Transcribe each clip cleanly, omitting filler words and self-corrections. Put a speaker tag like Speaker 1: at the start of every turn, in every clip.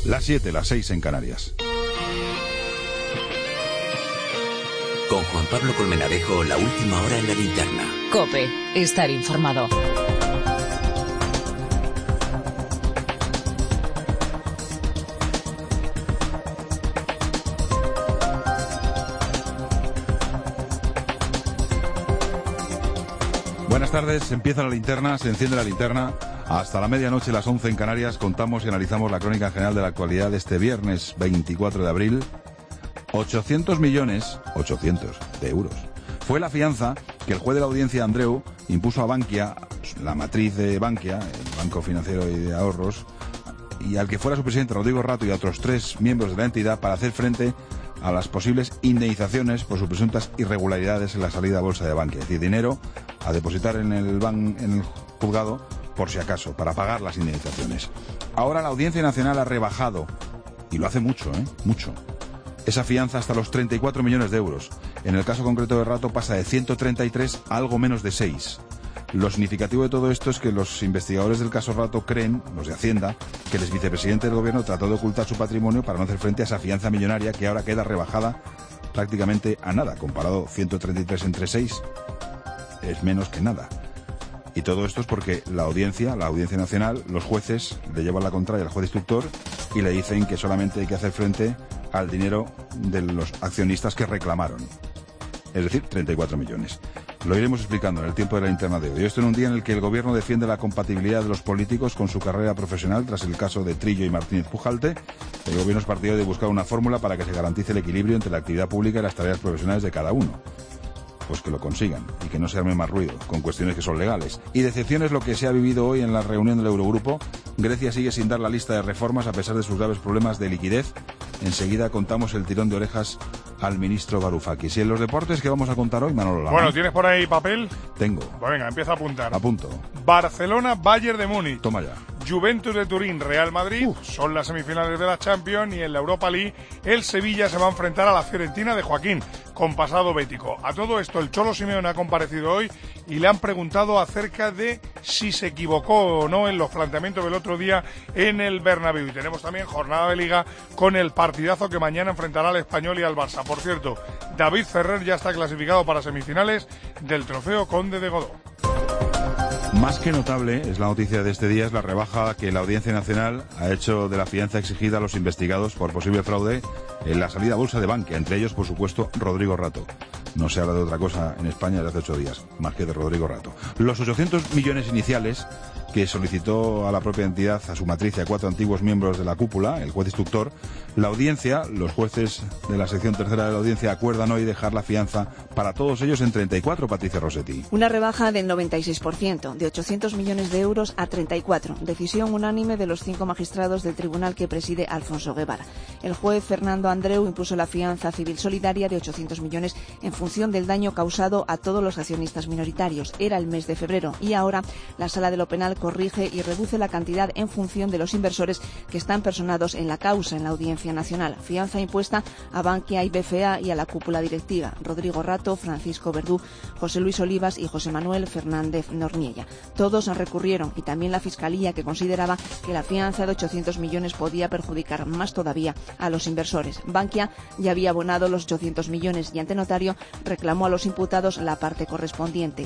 Speaker 1: Las 7, las 6 en Canarias.
Speaker 2: Con Juan Pablo Colmenarejo, la última hora en la linterna.
Speaker 3: COPE, estar informado.
Speaker 1: Buenas tardes, empieza la linterna, se enciende la linterna. Hasta la medianoche, las 11 en Canarias, contamos y analizamos la crónica general de la actualidad de este viernes 24 de abril. 800 millones de euros. Fue la fianza que el juez de la audiencia Andreu impuso a Bankia, la matriz de Bankia, el Banco Financiero y de Ahorros, y al que fuera su presidente Rodrigo Rato y a otros 3 miembros de la entidad para hacer frente a las posibles indemnizaciones por sus presuntas irregularidades en la salida a bolsa de Bankia. Es decir, dinero a depositar en el juzgado por si acaso, para pagar las indemnizaciones. Ahora la Audiencia Nacional ha rebajado, y lo hace mucho, mucho, esa fianza hasta los 34 millones de euros. En el caso concreto de Rato pasa de 133 a algo menos de 6. Lo significativo de todo esto es que los investigadores del caso Rato creen, los de Hacienda, que el exvicepresidente del gobierno trató de ocultar su patrimonio para no hacer frente a esa fianza millonaria que ahora queda rebajada prácticamente a nada. Comparado 133 entre 6, es menos que nada. Y todo esto es porque la Audiencia Nacional, los jueces le llevan la contraria al juez instructor y le dicen que solamente hay que hacer frente al dinero de los accionistas que reclamaron. Es decir, 34 millones. Lo iremos explicando en el tiempo de la linterna de hoy. Esto en un día en el que el gobierno defiende la compatibilidad de los políticos con su carrera profesional tras el caso de Trillo y Martínez Pujalte. El gobierno es partidario de buscar una fórmula para que se garantice el equilibrio entre la actividad pública y las tareas profesionales de cada uno. Pues que lo consigan y que no se arme más ruido con cuestiones que son legales. Y decepción es lo que se ha vivido hoy en la reunión del Eurogrupo. Grecia sigue sin dar la lista de reformas a pesar de sus graves problemas de liquidez. Enseguida contamos el tirón de orejas al ministro Varoufakis. Y en los deportes, ¿qué vamos a contar hoy, Manolo Lama?
Speaker 4: Bueno, ¿tienes por ahí papel?
Speaker 1: Tengo.
Speaker 4: Pues venga, empieza a apuntar.
Speaker 1: Apunto.
Speaker 4: Barcelona, Bayern de Múnich.
Speaker 1: Toma ya.
Speaker 4: Juventus de Turín, Real Madrid, son las semifinales de la Champions, y en la Europa League el Sevilla se va a enfrentar a la Fiorentina de Joaquín, con pasado bético. A todo esto el Cholo Simeone ha comparecido hoy y le han preguntado acerca de si se equivocó o no en los planteamientos del otro día en el Bernabéu. Y tenemos también jornada de Liga con el partidazo que mañana enfrentará al Español y al Barça. Por cierto, David Ferrer ya está clasificado para semifinales del Trofeo Conde de Godó.
Speaker 1: Más que notable es la noticia de este día, es la rebaja que la Audiencia Nacional ha hecho de la fianza exigida a los investigados por posible fraude en la salida a bolsa de Bankia, entre ellos, por supuesto, Rodrigo Rato. No se habla de otra cosa en España desde hace 8 días, más que de Rodrigo Rato. Los 800 millones iniciales que solicitó a la propia entidad, a su matriz y a 4 antiguos miembros de la cúpula, el juez instructor, la audiencia, los jueces de la sección tercera de la audiencia acuerdan hoy dejar la fianza para todos ellos en 34, Patricia Rossetti.
Speaker 5: Una rebaja del 96%, de 800 millones de euros a 34. Decisión unánime de los 5 magistrados del tribunal que preside Alfonso Guevara. El juez Fernando Andreu impuso la fianza civil solidaria de 800 millones en función del daño causado a todos los accionistas minoritarios. Era el mes de febrero y ahora la Sala de lo Penal corrige y reduce la cantidad en función de los inversores que están personados en la causa en la Audiencia Nacional. Fianza impuesta a Bankia y BCA y a la cúpula directiva: Rodrigo Rato, Francisco Verdú, José Luis Olivas y José Manuel Fernández Norniella. Todos recurrieron, y también la Fiscalía, que consideraba que la fianza de 800 millones podía perjudicar más todavía a los inversores. Bankia ya había abonado los 800 millones y ante notario reclamó a los imputados la parte correspondiente,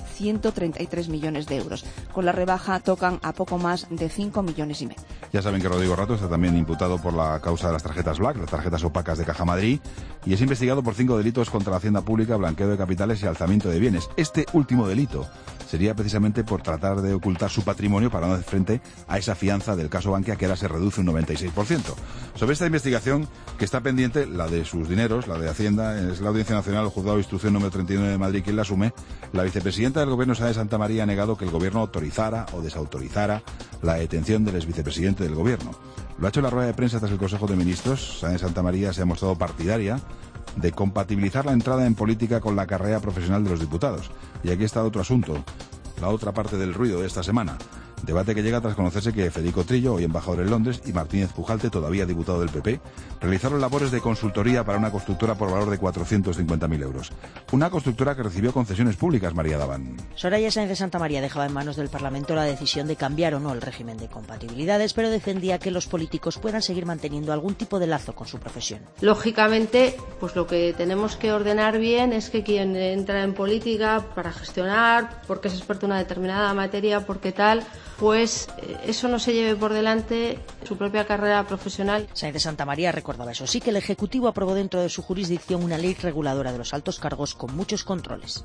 Speaker 5: 133 millones de euros. Con la rebaja tocan a poco más de 5 millones y medio.
Speaker 1: Ya saben que Rodrigo Rato está también imputado por la causa de las tarjetas Black, las tarjetas opacas de Caja Madrid, y es investigado por 5 delitos contra la hacienda pública, blanqueo de capitales y alzamiento de bienes. Este último delito sería precisamente por tratar de ocultar su patrimonio para no hacer frente a esa fianza del caso Bankia, que ahora se reduce un 96%. Sobre esta investigación, que está pendiente, la de sus dineros, la de Hacienda, es la Audiencia Nacional, el Juzgado de Instrucción número 39 de Madrid quien la asume. La vicepresidenta del Gobierno, Sáenz de Santa María, ha negado que el Gobierno autorizara o desautorizara la detención del exvicepresidente del Gobierno. Lo ha hecho en la rueda de prensa tras el Consejo de Ministros. Sáenz de Santa María se ha mostrado partidaria de compatibilizar la entrada en política con la carrera profesional de los diputados. Y aquí está otro asunto, la otra parte del ruido de esta semana. Debate que llega tras conocerse que Federico Trillo, hoy embajador en Londres, y Martínez Pujalte, todavía diputado del PP, realizaron labores de consultoría para una constructora por valor de 450.000 euros. Una constructora que recibió concesiones públicas, María Daván.
Speaker 6: Soraya Sáenz de Santamaría dejaba en manos del Parlamento la decisión de cambiar o no el régimen de compatibilidades, pero defendía que los políticos puedan seguir manteniendo algún tipo de lazo con su profesión.
Speaker 7: Lógicamente, pues lo que tenemos que ordenar bien es que quien entra en política para gestionar, porque es experto en una determinada materia, porque tal, pues eso no se lleve por delante su propia carrera profesional.
Speaker 6: Sáenz de Santamaría recordaba, eso sí, que el Ejecutivo aprobó dentro de su jurisdicción una ley reguladora de los altos cargos con muchos controles.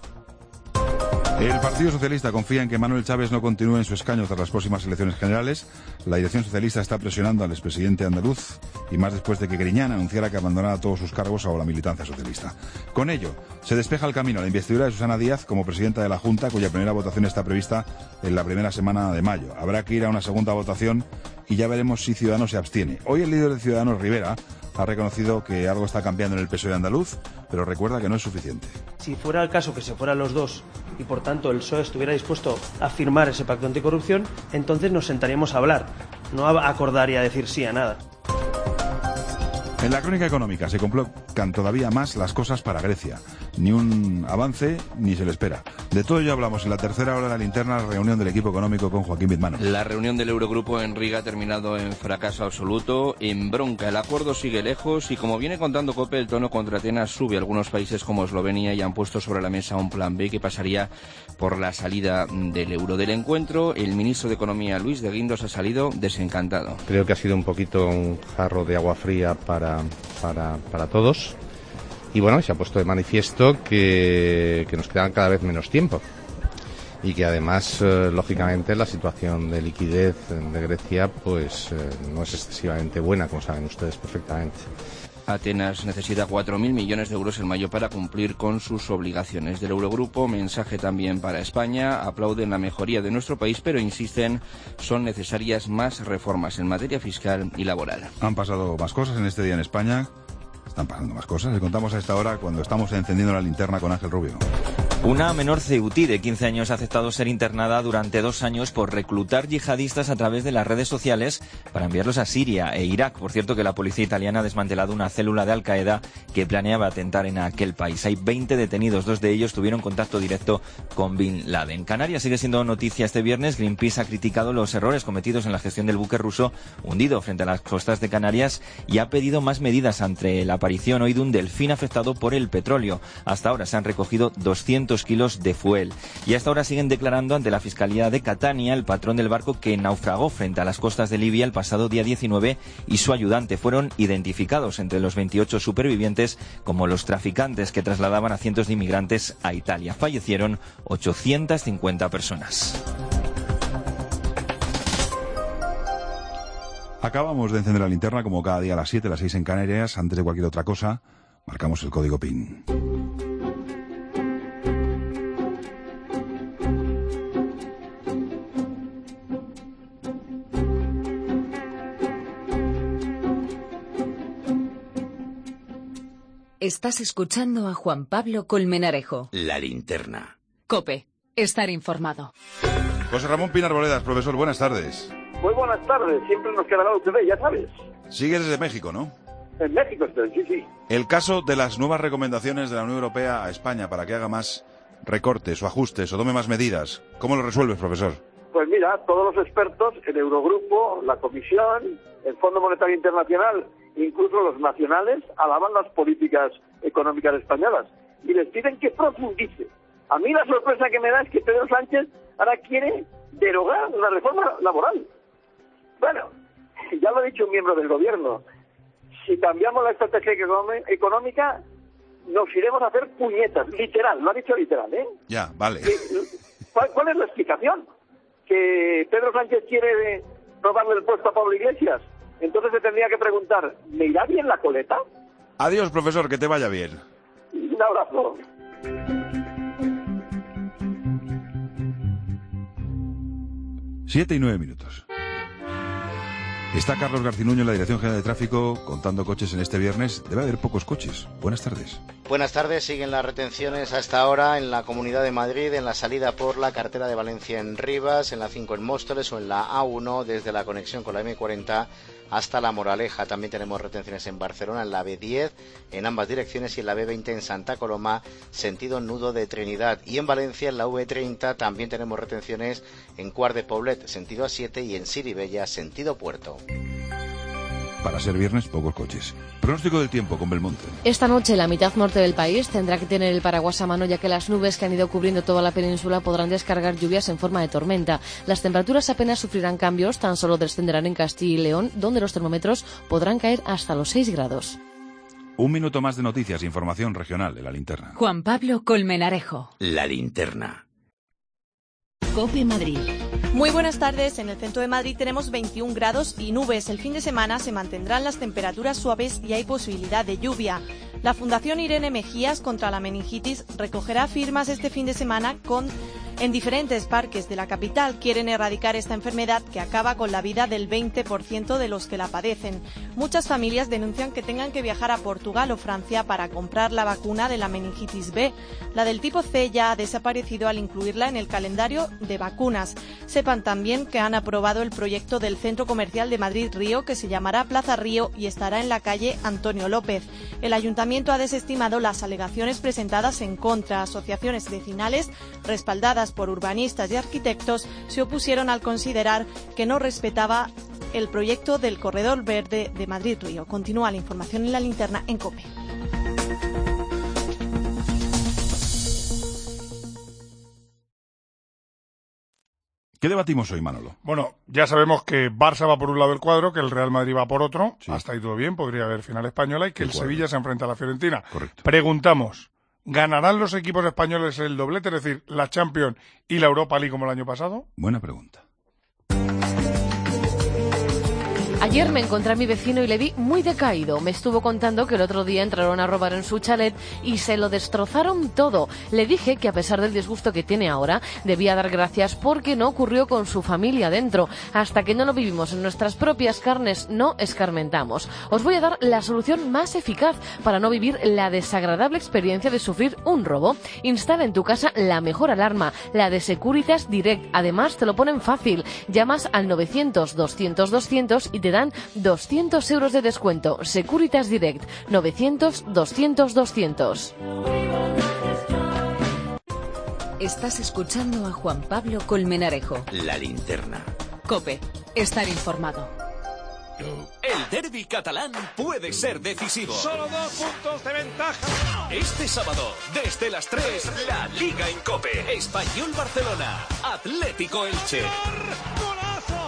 Speaker 1: El Partido Socialista confía en que Manuel Chávez no continúe en su escaño tras las próximas elecciones generales. La dirección socialista está presionando al expresidente andaluz, y más después de que Griñán anunciara que abandonara todos sus cargos a la militancia socialista. Con ello, se despeja el camino a la investidura de Susana Díaz como presidenta de la Junta, cuya primera votación está prevista en la primera semana de mayo. Habrá que ir a una segunda votación y ya veremos si Ciudadanos se abstiene. Hoy el líder de Ciudadanos, Rivera, ha reconocido que algo está cambiando en el PSOE andaluz, pero recuerda que no es suficiente.
Speaker 8: Si fuera el caso que se fueran los dos y por tanto el PSOE estuviera dispuesto a firmar ese pacto anticorrupción, entonces nos sentaríamos a hablar, no a acordar y a decir sí a nada.
Speaker 1: En la crónica económica se complican todavía más las cosas para Grecia. Ni un avance ni se le espera. De todo ello hablamos en la tercera hora de la linterna, la reunión del equipo económico con Joaquín Bizmano.
Speaker 9: La reunión del Eurogrupo en Riga ha terminado en fracaso absoluto, en bronca. El acuerdo sigue lejos y, como viene contando COPE, el tono contra Atenas sube. Algunos países como Eslovenia ya han puesto sobre la mesa un plan B que pasaría por la salida del euro. Del encuentro, el ministro de Economía, Luis de Guindos, ha salido desencantado.
Speaker 10: Creo que ha sido un poquito un jarro de agua fría para todos. Y bueno, se ha puesto de manifiesto que nos quedan cada vez menos tiempo y que además, lógicamente, la situación de liquidez de Grecia pues no es excesivamente buena, como saben ustedes perfectamente.
Speaker 9: Atenas necesita 4.000 millones de euros en mayo para cumplir con sus obligaciones. Del Eurogrupo, mensaje también para España. Aplauden la mejoría de nuestro país, pero insisten, son necesarias más reformas en materia fiscal y laboral.
Speaker 1: Han pasado más cosas en este día en España. Están pasando más cosas. Le contamos a esta hora cuando estamos encendiendo la linterna con Ángel Rubio.
Speaker 11: Una menor ceutí de 15 años ha aceptado ser internada durante 2 años por reclutar yihadistas a través de las redes sociales para enviarlos a Siria e Irak. Por cierto, que la policía italiana ha desmantelado una célula de Al-Qaeda que planeaba atentar en aquel país. Hay 20 detenidos, 2 de ellos tuvieron contacto directo con Bin Laden. Canarias sigue siendo noticia este viernes. Greenpeace ha criticado los errores cometidos en la gestión del buque ruso hundido frente a las costas de Canarias y ha pedido más medidas ante la aparición hoy de un delfín afectado por el petróleo. Hasta ahora se han recogido 200 kilos de fuel. Y hasta ahora siguen declarando ante la Fiscalía de Catania el patrón del barco que naufragó frente a las costas de Libia el pasado día 19 y su ayudante. Fueron identificados entre los 28 supervivientes como los traficantes que trasladaban a cientos de inmigrantes a Italia. Fallecieron 850 personas.
Speaker 1: Acabamos de encender la linterna como cada día a las 7, las 6 en Canarias. Antes de cualquier otra cosa, marcamos el código PIN.
Speaker 3: Estás escuchando a Juan Pablo Colmenarejo.
Speaker 2: La linterna.
Speaker 3: COPE. Estar informado.
Speaker 1: José Ramón Pinar Boledas, profesor, buenas tardes.
Speaker 12: Muy buenas tardes, siempre nos quedará usted, ya sabes.
Speaker 1: Sigues desde México, ¿no?
Speaker 12: En México estoy, sí.
Speaker 1: El caso de las nuevas recomendaciones de la Unión Europea a España para que haga más recortes o ajustes o tome más medidas. ¿Cómo lo resuelves, profesor?
Speaker 12: Pues mira, todos los expertos, el Eurogrupo, la Comisión, el Fondo Monetario Internacional, incluso los nacionales, alaban las políticas económicas españolas y les piden que profundice. A mí la sorpresa que me da es que Pedro Sánchez ahora quiere derogar una reforma laboral. Bueno, ya lo ha dicho un miembro del gobierno, si cambiamos la estrategia económica nos iremos a hacer puñetas, literal, lo ha dicho literal, ¿eh?
Speaker 1: Ya, vale.
Speaker 12: ¿Cuál es la explicación? ¿Que Pedro Sánchez quiere robarle el puesto a Pablo Iglesias? Entonces se tendría que preguntar, ¿me irá bien la coleta?
Speaker 1: Adiós, profesor, que te vaya bien.
Speaker 12: Un abrazo.
Speaker 1: Siete y 9 minutos. Está Carlos Garcinuño en la Dirección General de Tráfico contando coches en este viernes. Debe haber pocos coches. Buenas tardes.
Speaker 13: Buenas tardes. Siguen las retenciones hasta ahora en la Comunidad de Madrid, en la salida por la carretera de Valencia en Rivas, en la 5 en Móstoles o en la A1 desde la conexión con la M40 hasta La Moraleja. También tenemos retenciones en Barcelona, en la B10, en ambas direcciones, y en la B20 en Santa Coloma, sentido Nudo de Trinidad. Y en Valencia, en la V30, también tenemos retenciones en Quart de Poblet, sentido A7, y en Siribella, sentido Puerto.
Speaker 1: Para ser viernes, pocos coches. Pronóstico del tiempo con Belmonte.
Speaker 14: Esta noche la mitad norte del país tendrá que tener el paraguas a mano, ya que las nubes que han ido cubriendo toda la península podrán descargar lluvias en forma de tormenta. Las temperaturas apenas sufrirán cambios, tan solo descenderán en Castilla y León, donde los termómetros podrán caer hasta los 6 grados.
Speaker 1: Un minuto más de noticias e información regional en La Linterna.
Speaker 3: Juan Pablo Colmenarejo.
Speaker 2: La Linterna.
Speaker 3: COPE Madrid.
Speaker 15: Muy buenas tardes. En el centro de Madrid tenemos 21 grados y nubes. El fin de semana se mantendrán las temperaturas suaves y hay posibilidad de lluvia. La Fundación Irene Mejías contra la meningitis recogerá firmas este fin de semana en diferentes parques de la capital. Quieren erradicar esta enfermedad que acaba con la vida del 20% de los que la padecen. Muchas familias denuncian que tengan que viajar a Portugal o Francia para comprar la vacuna de la meningitis B. La del tipo C ya ha desaparecido al incluirla en el calendario de vacunas. Sepan también que han aprobado el proyecto del Centro Comercial de Madrid Río, que se llamará Plaza Río y estará en la calle Antonio López. El Ayuntamiento ha desestimado las alegaciones presentadas en contra. Asociaciones vecinales, respaldadas por urbanistas y arquitectos, se opusieron al considerar que no respetaba el proyecto del Corredor Verde de Madrid Río. Continúa la información en La Linterna en COPE.
Speaker 1: ¿Qué debatimos hoy, Manolo?
Speaker 4: Bueno, ya sabemos que Barça va por un lado del cuadro, que el Real Madrid va por otro. Sí. Hasta ahí todo bien, podría haber final española, y que el Sevilla se enfrenta a la Fiorentina.
Speaker 1: Correcto.
Speaker 4: Preguntamos, ¿ganarán los equipos españoles el doblete, es decir, la Champions y la Europa League como el año pasado?
Speaker 1: Buena pregunta.
Speaker 14: Ayer me encontré a mi vecino y le vi muy decaído. Me estuvo contando que el otro día entraron a robar en su chalet y se lo destrozaron todo. Le dije que a pesar del disgusto que tiene ahora, debía dar gracias porque no ocurrió con su familia dentro. Hasta que no lo vivimos en nuestras propias carnes, no escarmentamos. Os voy a dar la solución más eficaz para no vivir la desagradable experiencia de sufrir un robo. Instala en tu casa la mejor alarma, la de Securitas Direct. Además, te lo ponen fácil. Llamas al 900-200-200 y te dan 200 euros de descuento. Securitas Direct, 900-200-200.
Speaker 3: Estás escuchando a Juan Pablo Colmenarejo.
Speaker 2: La Linterna.
Speaker 3: COPE, estar informado.
Speaker 16: El derbi catalán puede ser decisivo.
Speaker 17: Solo 2 puntos de ventaja.
Speaker 16: Este sábado, desde las 3, la Liga en COPE. Español Barcelona, Atlético Elche.
Speaker 17: ¡Golazo!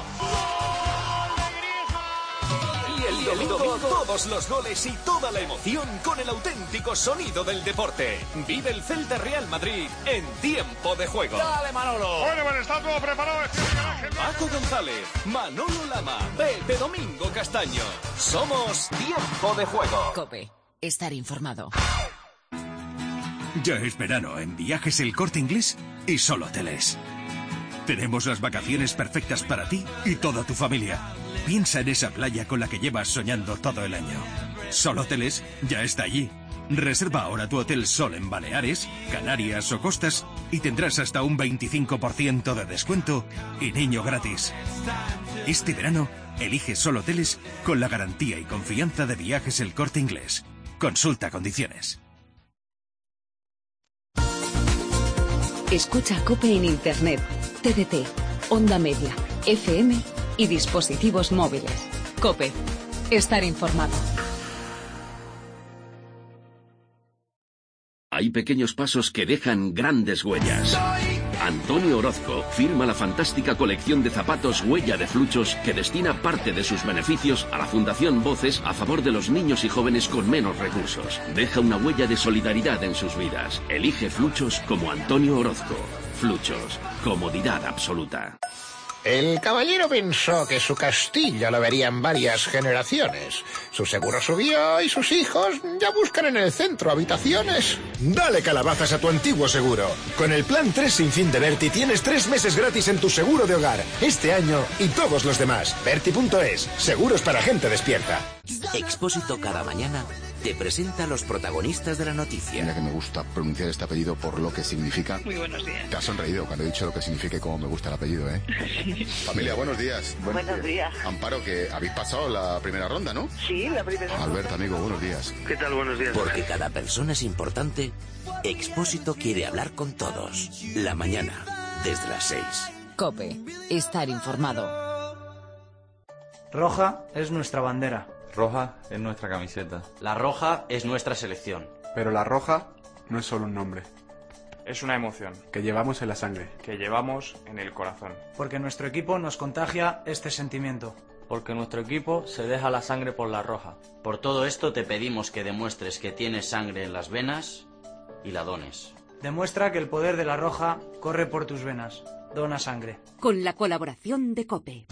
Speaker 16: Y el domingo, todos los goles y toda la emoción con el auténtico sonido del deporte. Vive el Celta Real Madrid en tiempo de juego.
Speaker 17: ¡Dale, Manolo!
Speaker 4: Bueno, está todo preparado.
Speaker 16: Paco González, Manolo Lama, Pepe Domingo Castaño. Somos Tiempo de Juego.
Speaker 3: COPE, estar informado.
Speaker 18: Ya es verano en Viajes El Corte Inglés y Solo Hoteles. Tenemos las vacaciones perfectas para ti y toda tu familia. Piensa en esa playa con la que llevas soñando todo el año. Solo Hoteles ya está allí. Reserva ahora tu Hotel Sol en Baleares, Canarias o Costas y tendrás hasta un 25% de descuento y niño gratis. Este verano, elige Solo Hoteles con la garantía y confianza de Viajes El Corte Inglés. Consulta condiciones.
Speaker 3: Escucha COPE en Internet, TDT, Onda Media, FM y dispositivos móviles. COPE, estar informado.
Speaker 19: Hay pequeños pasos que dejan grandes huellas. Antonio Orozco firma la fantástica colección de zapatos Huella de Fluchos que destina parte de sus beneficios a la Fundación Voces a favor de los niños y jóvenes con menos recursos. Deja una huella de solidaridad en sus vidas. Elige Fluchos como Antonio Orozco. Fluchos, comodidad absoluta.
Speaker 20: El caballero pensó que su castillo lo verían varias generaciones. Su seguro subió y sus hijos ya buscan en el centro habitaciones.
Speaker 21: Dale calabazas a tu antiguo seguro. Con el plan 3 sin fin de Berti tienes 3 meses gratis en tu seguro de hogar. Este año y todos los demás. Berti.es. Seguros para gente despierta.
Speaker 2: Expósito cada mañana te presenta a los protagonistas de la noticia.
Speaker 5: Mira que me gusta pronunciar este apellido por lo que significa.
Speaker 22: Muy buenos días.
Speaker 5: Te has sonreído cuando he dicho lo que significa y cómo me gusta el apellido, ¿eh? Familia, buenos días.
Speaker 22: Buenos días.
Speaker 5: Amparo, que habéis pasado la primera ronda, ¿no?
Speaker 22: Sí, la primera ronda.
Speaker 5: Albert, amigo, buenos días.
Speaker 22: ¿Qué tal? Buenos días.
Speaker 2: Porque cada persona es importante, Expósito quiere hablar con todos. La mañana, desde las 6.
Speaker 3: COPE. Estar informado.
Speaker 23: Roja es nuestra bandera.
Speaker 24: Roja es nuestra camiseta.
Speaker 25: La roja es nuestra selección.
Speaker 26: Pero la roja no es solo un nombre.
Speaker 27: Es una emoción.
Speaker 26: Que llevamos en la sangre.
Speaker 27: Que llevamos en el corazón.
Speaker 23: Porque nuestro equipo nos contagia este sentimiento.
Speaker 25: Porque nuestro equipo se deja la sangre por la roja. Por todo esto te pedimos que demuestres que tienes sangre en las venas y la dones.
Speaker 23: Demuestra que el poder de la roja corre por tus venas. Dona sangre.
Speaker 3: Con la colaboración de COPE.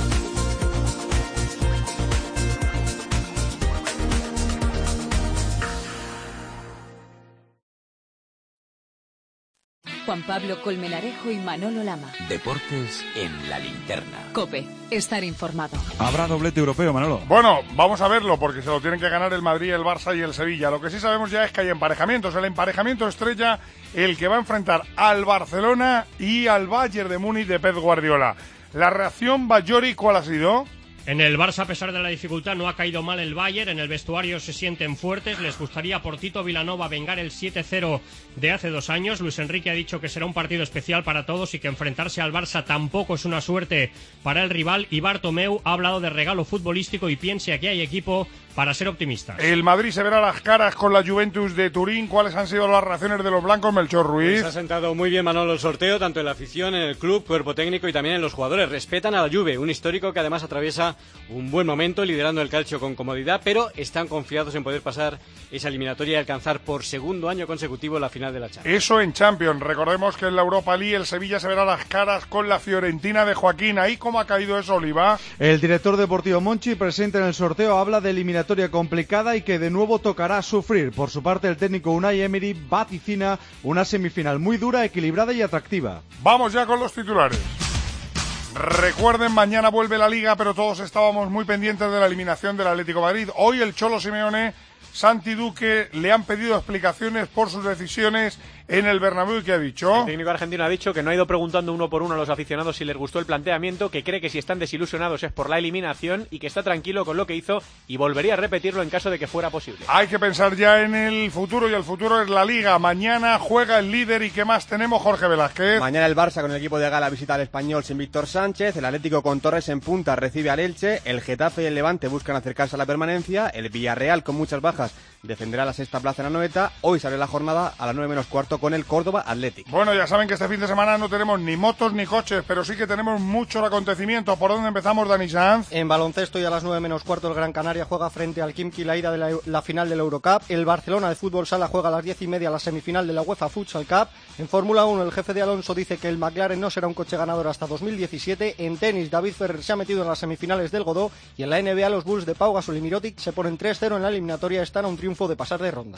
Speaker 3: Juan Pablo Colmenarejo y Manolo Lama.
Speaker 2: Deportes en la linterna.
Speaker 3: COPE. Estar informado.
Speaker 1: ¿Habrá doblete europeo, Manolo?
Speaker 4: Bueno, vamos a verlo porque se lo tienen que ganar el Madrid, el Barça y el Sevilla. Lo que sí sabemos ya es que hay emparejamientos. El emparejamiento estrella, el que va a enfrentar al Barcelona y al Bayern de Múnich de Pep Guardiola. La reacción Bajori, ¿cuál ha sido?
Speaker 28: En el Barça, a pesar de la dificultad, no ha caído mal el Bayern. En el vestuario se sienten fuertes. Les gustaría por Tito Vilanova vengar el 7-0 de hace 2 años. Luis Enrique ha dicho que será un partido especial para todos y que enfrentarse al Barça tampoco es una suerte para el rival. Y Bartomeu ha hablado de regalo futbolístico y piensa que hay equipo para ser optimistas.
Speaker 4: El Madrid se verá las caras con la Juventus de Turín. ¿Cuáles han sido las reacciones de los blancos, Melchor Ruiz?
Speaker 29: Se ha sentado muy bien Manolo el sorteo, tanto en la afición, en el club, cuerpo técnico y también en los jugadores. Respetan a la Juve, un histórico que además atraviesa un buen momento, liderando el calcio con comodidad, pero están confiados en poder pasar esa eliminatoria y alcanzar por segundo año consecutivo la final de la Champions.
Speaker 4: Eso en Champions. Recordemos que en la Europa League el Sevilla se verá las caras con la Fiorentina de Joaquín. ¿Ahí cómo ha caído eso, Oliva?
Speaker 30: El director deportivo Monchi, presente en el sorteo, habla de eliminatoria complicada y que de nuevo tocará sufrir. Por su parte, el técnico Unai Emery vaticina una semifinal muy dura, equilibrada y atractiva.
Speaker 4: Vamos ya con los titulares. Recuerden, mañana vuelve la Liga, pero todos estábamos muy pendientes de la eliminación del Atlético de Madrid. Hoy el Cholo Simeone, Santi Duque, le han pedido explicaciones por sus decisiones en el Bernabéu. ¿Qué ha dicho?
Speaker 29: El técnico argentino ha dicho que no ha ido preguntando uno por uno a los aficionados si les gustó el planteamiento, que cree que si están desilusionados es por la eliminación y que está tranquilo con lo que hizo y volvería a repetirlo en caso de que fuera posible.
Speaker 4: Hay que pensar ya en el futuro y el futuro es la Liga. Mañana juega el líder y ¿qué más tenemos, Jorge Velázquez?
Speaker 31: Mañana el Barça con el equipo de Gala visita al Español sin Víctor Sánchez, el Atlético con Torres en punta recibe al Elche, el Getafe y el Levante buscan acercarse a la permanencia, el Villarreal con muchas bajas defenderá la sexta plaza en la Noeta. Hoy sale la jornada a las 9:15 con el Córdoba Athletic.
Speaker 4: Bueno, ya saben que este fin de semana no tenemos ni motos ni coches, pero sí que tenemos muchos acontecimientos. ¿Por dónde empezamos, Dani Sanz?
Speaker 32: En baloncesto y a las 9:15 el Gran Canaria juega frente al Khimki la ida de la final de la Eurocup. El Barcelona de fútbol sala juega a las 10:30 la semifinal de la UEFA Futsal Cup. En Fórmula 1 el jefe de Alonso dice que el McLaren no será un coche ganador hasta 2017. En tenis David Ferrer se ha metido en las semifinales del Godó y en la NBA los Bulls de Pau Gasol y Mirotic se ponen 3-0 en la eliminatoria, están a un triunfo de pasar de ronda.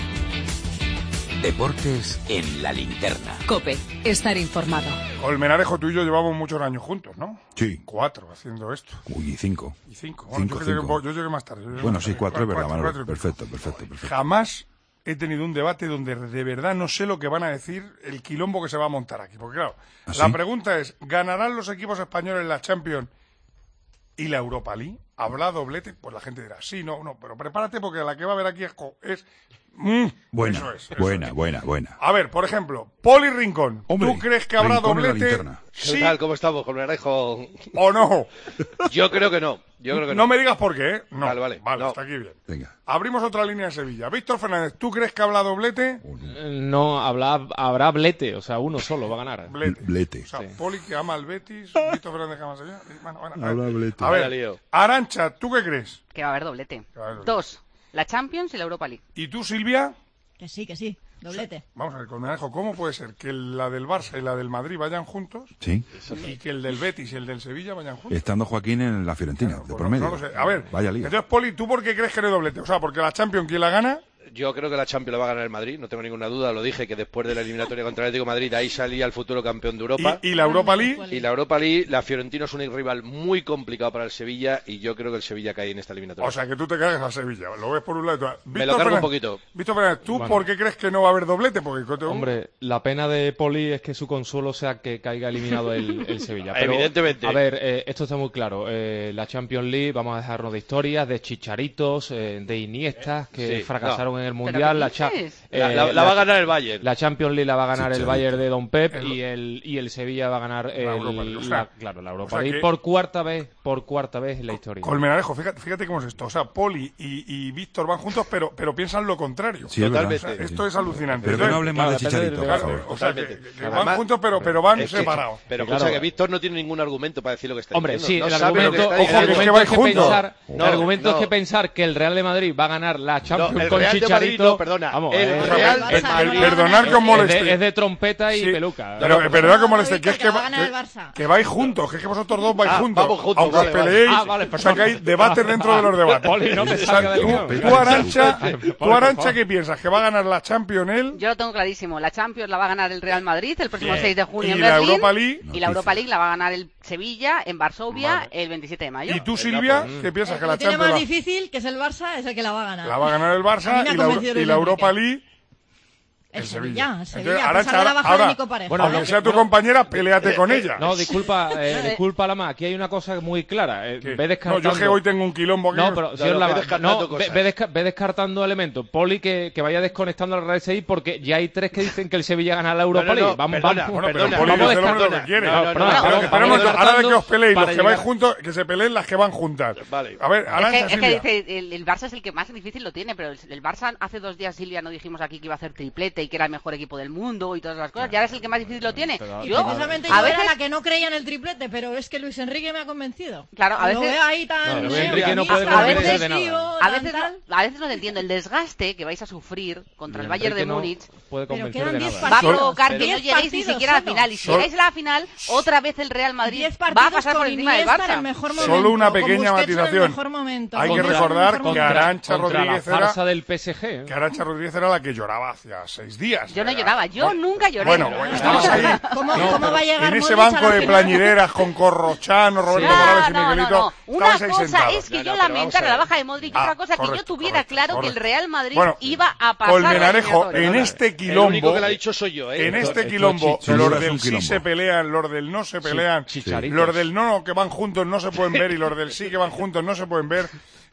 Speaker 2: Deportes en la linterna.
Speaker 3: COPE. Estar informado.
Speaker 4: Colmenarejo, tú y yo llevamos muchos años juntos, ¿no?
Speaker 1: Sí.
Speaker 4: 4 haciendo esto.
Speaker 1: Uy, y 5.
Speaker 4: Y 5. Bueno, yo llegué más tarde.
Speaker 1: Bueno, sí, 4 es verdad, Manolo.
Speaker 4: 4.
Speaker 1: Perfecto.
Speaker 4: Jamás he tenido un debate donde de verdad no sé lo que van a decir, el quilombo que se va a montar aquí. Porque claro,
Speaker 1: ¿Ah,
Speaker 4: la
Speaker 1: sí?
Speaker 4: pregunta es, ¿ganarán los equipos españoles la Champions y la Europa League? ¿Habrá doblete? Pues la gente dirá, sí, no, pero prepárate porque la que va a haber aquí es
Speaker 1: Buena.
Speaker 4: A ver, por ejemplo, Poli Rincón.
Speaker 1: Hombre,
Speaker 4: ¿tú crees que habrá
Speaker 1: Rincón en la
Speaker 4: doblete?
Speaker 1: linterna.
Speaker 4: Sí.
Speaker 33: ¿Qué tal? ¿Cómo estamos, Colmenarejo?
Speaker 4: ¿O no?
Speaker 33: Yo creo que no.
Speaker 4: No me digas por qué, ¿eh? No.
Speaker 33: Vale, no.
Speaker 4: Está aquí bien.
Speaker 1: Venga.
Speaker 4: Abrimos otra línea en Sevilla. Víctor Fernández, ¿tú crees que habrá doblete?
Speaker 34: No, habrá blete, o sea, uno solo va a ganar.
Speaker 1: Blete.
Speaker 4: O sea, Poli que ama al Betis, Víctor Fernández que ama al Sevilla. Bueno,
Speaker 1: Habla blete.
Speaker 4: a ver, Arantxa, ¿tú qué crees?
Speaker 35: Que va a haber doblete. 2, la Champions y la Europa League.
Speaker 4: ¿Y tú, Silvia?
Speaker 36: Que sí, doblete.
Speaker 4: Vamos a ver, Colmenarejo, ¿cómo puede ser que la del Barça y la del Madrid vayan juntos?
Speaker 1: Sí.
Speaker 4: Y que el del Betis y el del Sevilla vayan juntos.
Speaker 1: Estando Joaquín en la Fiorentina, de promedio.
Speaker 4: No lo sé. A ver,
Speaker 1: Vaya liga.
Speaker 4: entonces, Poli, ¿tú por qué crees que no hay doblete? O sea, porque la Champions, ¿quién la gana?
Speaker 33: Yo creo que la Champions la va a ganar el Madrid, no tengo ninguna duda, lo dije, que después de la eliminatoria contra el Atlético de Madrid, ahí salía el futuro campeón de Europa.
Speaker 4: ¿Y la Europa League?
Speaker 33: Y la Europa League, la Fiorentina es un rival muy complicado para el Sevilla, y yo creo que el Sevilla cae en esta eliminatoria.
Speaker 4: O sea, que tú te cargas a Sevilla, lo ves por un lado.
Speaker 33: Me lo cargo un poquito.
Speaker 4: Víctor Fernández, ¿tú por qué crees que no va a haber doblete? Porque
Speaker 34: Hombre, la pena de Poli es que su consuelo sea que caiga eliminado el Sevilla. Pero,
Speaker 33: evidentemente.
Speaker 34: A ver, esto está muy claro. La Champions League, vamos a dejarnos de historias, de Chicharitos, de Iniestas, que fracasaron en el Mundial.
Speaker 33: La va a ganar el Bayern.
Speaker 34: La Champions League la va a ganar el Bayern de Don Pep y el Sevilla va a ganar la Europa League por cuarta vez en la historia.
Speaker 4: Colmenarejo, fíjate cómo es esto. O sea, Poli y Víctor van juntos, pero piensan lo contrario.
Speaker 1: Sí,
Speaker 33: totalmente.
Speaker 4: O sea, esto es alucinante.
Speaker 1: Pero que no hablen más de Chicharito, por favor.
Speaker 4: O sea, que van juntos, pero van separados.
Speaker 33: Pero escucha, que Víctor no tiene ningún argumento para decir lo que está
Speaker 34: Hombre,
Speaker 33: diciendo.
Speaker 34: sí, el argumento es que pensar que el Real de Madrid va a ganar la Champions con Chicharito.
Speaker 33: Vamos,
Speaker 4: perdonar que os moleste.
Speaker 34: Es de trompeta y peluca.
Speaker 4: Pero perdonad que os moleste, que es
Speaker 36: que
Speaker 4: vais juntos, que es que vosotros dos vais juntos.
Speaker 33: Vamos juntos,
Speaker 4: aunque os peleéis, o sea que hay debates dentro de los debates.
Speaker 34: Poli, no me salga del guión.
Speaker 4: ¿Tú, Arantxa, qué piensas? ¿Que va a ganar la Champions él?
Speaker 35: Yo lo tengo clarísimo. La Champions la va a ganar el Real Madrid el próximo 6 de junio en
Speaker 4: la
Speaker 35: Berlín.
Speaker 4: Europa League?
Speaker 35: Y la Europa League la va a ganar el Sevilla en Varsovia el 27 de mayo.
Speaker 4: ¿Y tú, Silvia, qué piensas? Que la
Speaker 36: tiene
Speaker 4: Champions
Speaker 36: más difícil, que es el Barça, es el que la va a ganar.
Speaker 4: la va a ganar el Barça y la Europa League
Speaker 36: el Sevilla.
Speaker 4: Entonces,
Speaker 36: A pesar de la baja de Nico Pareja.
Speaker 34: Bueno,
Speaker 4: aunque sea tu compañera, péleate con ella.
Speaker 34: No, disculpa, Lama, aquí hay una cosa muy clara. Ve descartando...
Speaker 4: No, yo que hoy tengo un quilombo aquí.
Speaker 34: No, pero ve descartando elementos. Poli, que vaya desconectando al Real Sevilla, porque ya hay 3 que dicen que el Sevilla gana la Europa League. Vamos,
Speaker 4: pero Poli dice lo que quiere. Ahora de que os peleéis, los que vais juntos, que se peleen las que van juntas.
Speaker 33: Vale.
Speaker 4: A ver, Arantxa,
Speaker 35: es que dice, el Barça es el que más difícil lo tiene, pero el Barça hace 2 días, Silvia, no dijimos aquí que iba a hacer triplete y que era el mejor equipo del mundo y todas las cosas, y ahora es el que más difícil lo tiene.
Speaker 36: Y precisamente yo era la que no creía en el triplete, pero es que Luis Enrique me ha convencido.
Speaker 35: Claro, a veces
Speaker 36: lo veo ahí tan...
Speaker 34: Luis Enrique no puede
Speaker 35: convencer
Speaker 34: de nada.
Speaker 35: A veces no te entiendo el desgaste que vais a sufrir contra el Bayern de Múnich.
Speaker 34: Puede convencer de nada.
Speaker 35: Va a provocar que no lleguéis ni siquiera a la final, y si llegáis a la final, otra vez el Real Madrid va a pasar por encima del Barça.
Speaker 4: Solo una pequeña matización. Hay que recordar que Arantxa Rodríguez era la que lloraba hace 6 días.
Speaker 35: Yo no lloraba, yo nunca lloré.
Speaker 4: Bueno, estabas ahí.
Speaker 36: ¿Cómo va a llegar
Speaker 4: en ese
Speaker 36: Múnich
Speaker 4: banco de plañideras con Corrochano, Roberto Morales y Miguelito.
Speaker 35: Una cosa es que yo lamentara la baja de Modric, otra cosa que yo tuviera claro que el Real Madrid iba a pasar.
Speaker 4: Colmenarejo, en este quilombo.
Speaker 33: El único que lo ha dicho soy yo,
Speaker 4: En este quilombo, los del sí se pelean, los del no se pelean, los del no que van juntos no se pueden ver y los del sí que van juntos no se pueden ver.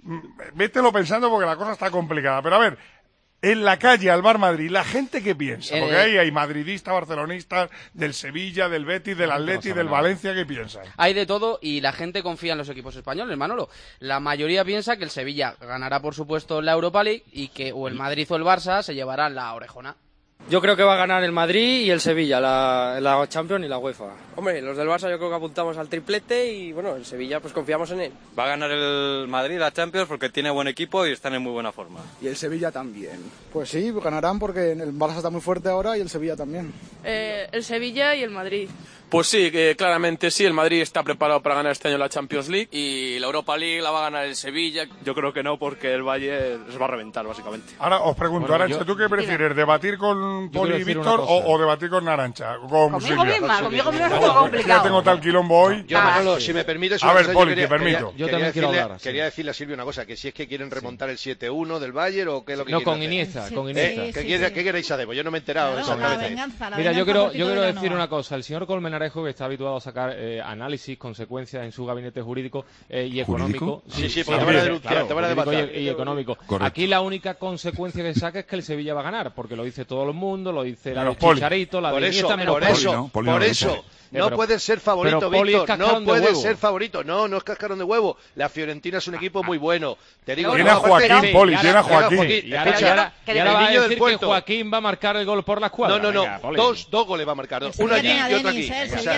Speaker 4: Vételo pensando porque la cosa está complicada. Pero a ver, en la calle, al Bar Madrid, la gente que piensa, porque ahí hay madridistas, barcelonistas, del Sevilla, del Betis, del Atleti, del Valencia, ¿qué piensan?
Speaker 6: Hay de todo y la gente confía en los equipos españoles, Manolo. La mayoría piensa que el Sevilla ganará, por supuesto, la Europa League y que o el Madrid o el Barça se llevarán la orejona.
Speaker 7: Yo creo que va a ganar el Madrid y el Sevilla, la Champions y la UEFA.
Speaker 8: Hombre, los del Barça yo creo que apuntamos al triplete y bueno, el Sevilla pues confiamos en él.
Speaker 9: Va a ganar el Madrid la Champions porque tiene buen equipo y están en muy buena forma.
Speaker 10: Y el Sevilla también. Pues sí, ganarán porque el Barça está muy fuerte ahora y el Sevilla también.
Speaker 11: El Sevilla y el Madrid.
Speaker 12: Pues sí, claramente sí, el Madrid está preparado para ganar este año la Champions League y la Europa League la va a ganar el Sevilla.
Speaker 9: Yo creo que no, porque el Bayern se va a reventar, básicamente.
Speaker 4: Ahora os pregunto, Arantxa, ¿tú qué prefieres? ¿Debatir con Poli y Víctor o debatir con Arantxa? Conmigo
Speaker 35: mismo es muy complicado.
Speaker 4: Ya tengo tal quilombo hoy.
Speaker 33: Yo, Manolo, si me permites...
Speaker 4: A ver, Poli, te permito.
Speaker 33: Yo también quiero hablar. Quería decirle a Silvia una cosa, que si es que quieren remontar el 7-1 del Bayern o qué es lo que quieren
Speaker 34: con Iniesta, con Iniesta.
Speaker 33: ¿Qué queréis saber? Yo no me he enterado de esa cabeza.
Speaker 34: Mira, yo quiero decir una cosa. El señor Colmenarejo, que está habituado a sacar análisis, consecuencias en su gabinete jurídico y económico.
Speaker 33: Sí, te van a denunciar, te van a debatir.
Speaker 34: Y económico.
Speaker 1: Correcto.
Speaker 34: Aquí la única consecuencia que saca es que el Sevilla va a ganar, porque lo dice todo el mundo, lo dice la de Chicharito, la de Iniesta, menos Poli.
Speaker 33: Por eso. No puede ser favorito, Víctor. No puede ser favorito. No es cascarón de huevo. La Fiorentina es un equipo muy bueno. Te digo,
Speaker 4: tiene a Joaquín, Poli, tiene a Joaquín.
Speaker 34: Y ahora va a decir que Joaquín va a marcar el gol por la escuadra.
Speaker 33: No. Dos goles va a marcar. Uno allí y otro aquí.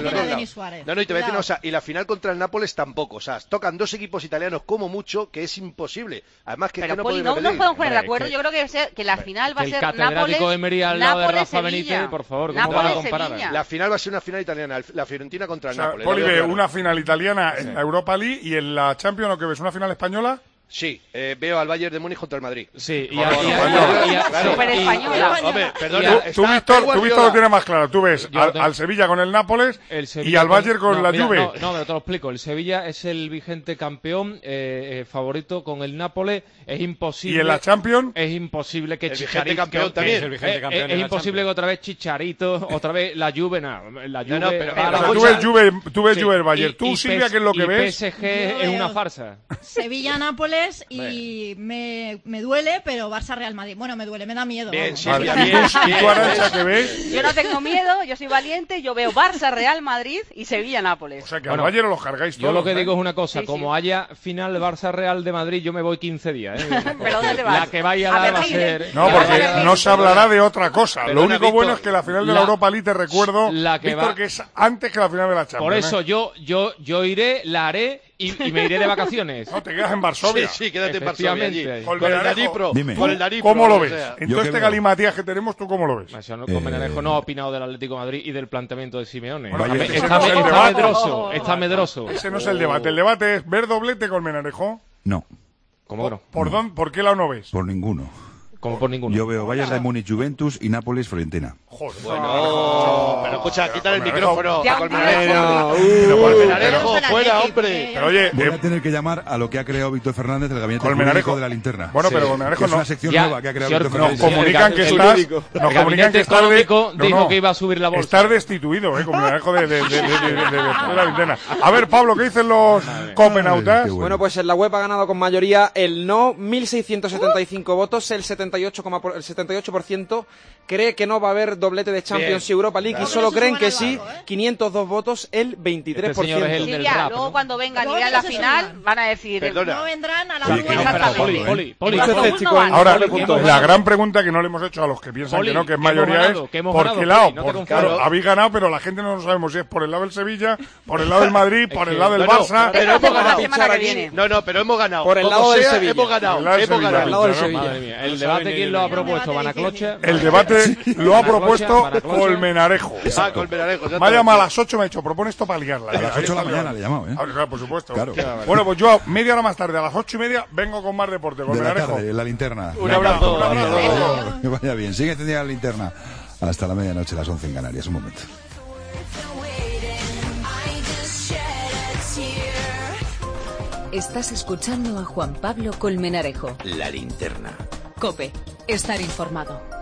Speaker 33: No, y te voy a decir una cosa. Y la final contra el Nápoles tampoco. O sea, tocan dos equipos italianos como mucho, que es imposible. Además que no
Speaker 35: Poli, no podemos poner de acuerdo. Yo creo que la final va a ser Nápoles.
Speaker 34: El catedrático de Mérida al lado de Rafa Benítez, por favor, ¿cómo van a comparar?
Speaker 33: La final va a ser una final italiana. La Fiorentina contra el Nápoles.
Speaker 4: Poli ve una final italiana en la Europa League y en la Champions, ¿lo que ves? ¿Una final española?
Speaker 33: Sí, veo al Bayern de Múnich contra el Madrid.
Speaker 34: Sí,
Speaker 35: Súper española.
Speaker 33: Hombre, perdón.
Speaker 4: Tú, Víctor, lo tienes más claro. Tú ves al Sevilla con el Nápoles y al Bayern con la Juve.
Speaker 34: No, pero te lo explico. El Sevilla es el vigente campeón, favorito con el Nápoles. Es imposible.
Speaker 4: ¿Y en la Champions?
Speaker 34: Es imposible que
Speaker 33: el vigente campeón también.
Speaker 34: Es imposible que otra vez Chicharito, otra vez la Juve. La Juve.
Speaker 33: No, pero
Speaker 4: tú ves Juve, el Bayern. Tú, Silvia, ¿qué es lo que ves?
Speaker 34: PSG es una farsa.
Speaker 36: Sevilla-Nápoles y me duele, pero Barça-Real Madrid. Bueno, me duele, me da miedo.
Speaker 33: Bien,
Speaker 4: Silvia, bien. ¿Y tú, Arantxa, qué ves?
Speaker 35: Yo no tengo miedo, yo soy valiente, yo veo Barça-Real Madrid y Sevilla-Nápoles.
Speaker 4: O sea, que al Bayern los cargáis todos.
Speaker 34: Yo lo que digo es una cosa, como haya final Barça-Real de Madrid, yo me voy 15 días.
Speaker 35: ¿Pero dónde te vas?
Speaker 34: La que vaya a dar va a ser...
Speaker 4: No, porque no se hablará de otra cosa. Lo único bueno es que la final de la Europa League, te recuerdo, Víctor, que es antes que la final de la Champions.
Speaker 34: Por eso yo iré, la haré y me iré de vacaciones.
Speaker 4: No, te quedas en Varsovia.
Speaker 33: Sí, quédate en Varsovia allí.
Speaker 4: Con el Danipro. ¿Cómo lo ves? En todo este galimatías que tenemos, ¿tú cómo lo ves?
Speaker 34: Colmenarejo no ha opinado del Atlético de Madrid y del planteamiento de Simeone.
Speaker 4: Bueno,
Speaker 34: está medroso.
Speaker 4: Ese no es el debate. El debate es ver doblete Colmenarejo.
Speaker 1: No.
Speaker 34: ¿Cómo no?
Speaker 4: ¿Por qué lado no ves?
Speaker 1: Por ninguno.
Speaker 34: Como por ninguno.
Speaker 1: Yo veo Bayern de Múnich, Juventus y Nápoles, Fiorentina.
Speaker 33: Joder. Bueno, pero escucha, quítale el micrófono a
Speaker 4: Colmenarejo,
Speaker 33: fuera, hombre.
Speaker 4: Pero oye,
Speaker 1: voy a tener que llamar a lo que ha creado Víctor Fernández del gabinete
Speaker 4: Colmenarejo
Speaker 1: de la linterna.
Speaker 4: Bueno, pero Colmenarejo
Speaker 1: es una sección nueva que ha creado Víctor Fernández.
Speaker 4: Nos comunican que estás
Speaker 34: dijo que iba a subir la bolsa.
Speaker 4: Estás destituido, Colmenarejo de la linterna. A ver, Pablo, ¿qué dicen los copenautas?
Speaker 5: Bueno, pues en la web ha ganado con mayoría el no, 1.675 votos, el 78% cree que no va a haber doblete de Champions y Europa League, y solo creen que sí, 502 votos, el 23%.
Speaker 35: Silvia, luego cuando vengan y vean la final, van a decir,
Speaker 36: no vendrán a la
Speaker 4: Ahora, la gran pregunta que no le hemos hecho a los que piensan que no, que es mayoría, es ¿por qué lado? Porque claro, habéis ganado, pero la gente no lo sabemos si es por el lado del Sevilla, por el lado del Madrid, por el lado del Barça.
Speaker 33: Pero hemos ganado. No, pero hemos ganado.
Speaker 5: Por el lado del Sevilla.
Speaker 33: Hemos ganado.
Speaker 34: El debate, ¿quién lo ha propuesto? ¿Banaclocha?
Speaker 4: El debate lo ha propuesto Colmenarejo.
Speaker 33: Colmenarejo.
Speaker 4: Me ha llamado a las 8, me ha dicho, propone esto para liarla.
Speaker 1: A las 8 de la mañana le he llamado,
Speaker 4: Claro, por supuesto.
Speaker 1: Claro.
Speaker 4: Bueno, pues yo media hora más tarde, a las 8:30, vengo con más deporte. Colmenarejo.
Speaker 1: La linterna.
Speaker 33: Un abrazo.
Speaker 1: Que vaya bien. Sigue encendida la linterna hasta la medianoche, las 11 en Canarias. Un momento.
Speaker 3: Estás escuchando a Juan Pablo Colmenarejo.
Speaker 2: La linterna.
Speaker 3: COPE. Estar informado.